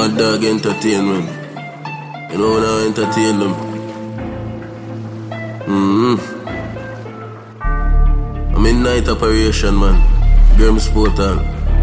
Mad Dog Entertainment. You know when I entertain them. I'm in night operation, man. Grim Sportal.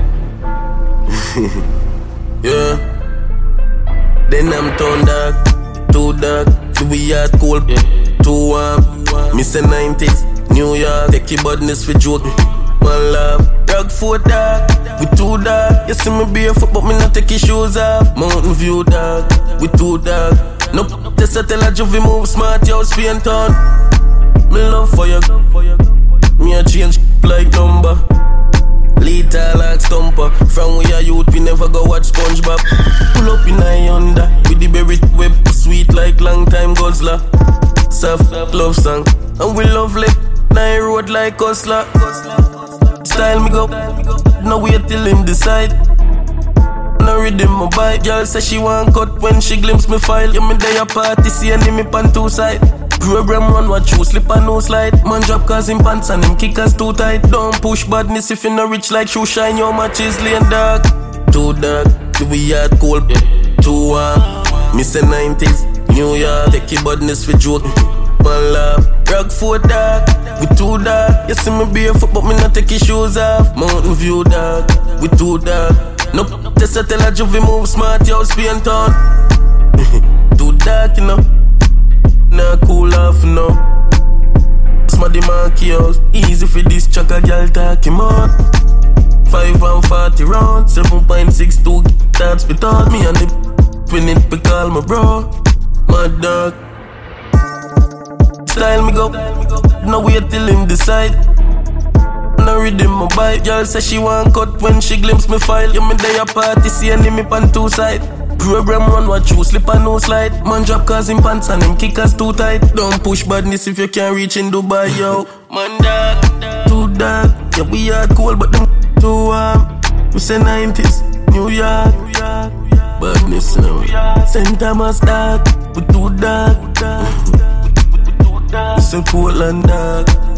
Yeah. Then I'm turned dark, too dark. To be hard cold, too warm. Miss the 90s, New York. Take your badness for joke. One love, dog for dark. We too dark. You see me barefoot, but me not take your shoes off. Mountain View dark, we too dark. No test I tell a juvie move smart, yo Spain town. Me love for you. Me a change like number. Lethal like stumper. From we are youth, we never go watch SpongeBob. Pull up in a Honda with the berry web, sweet like long time Guzzler. Soft love song, and we love left nine road like Hustler. Style me go, no wait till him decide. No rhythm my bike, girl say she want cut when she glimpse me file. Yeah, me day a party, see a me pan two side. Program run what you slip and no slide. Man drop cause him pants and him kickers too tight. Don't push badness if you no rich like shoe shine. Your match is laying dark, too dark. To be hard cold, too warm. Miss the 90s, New York. Take your badness for joke. One love, rock for dark. We too dark. You see me barefoot but me not take your shoes off. Mountain View dark, we too dark. No test I tell a juvie move smart, yo Spain town. Too dark, you know. Nah cool off, no. Smaddy marky house. Easy for this chaka girl talk him on. 5 and 40 round, 7.62 taps be taught me and the win it be call my bro. Mad Dog. Style me go, no wait till him decide. No rhythm my bike, girl say she want cut when she glimpse me file. Yeah, me day a party, see a me pan two side. Program run what you slip and no slide. Man drop cause him pants and him kickers too tight. Don't push badness if you can't reach in Dubai, yo. Man dark, too dark. Yeah, we are cold but them too warm. We say 90s, New York. Badness now. St. Thomas dark, we too dark. We say Portland dark.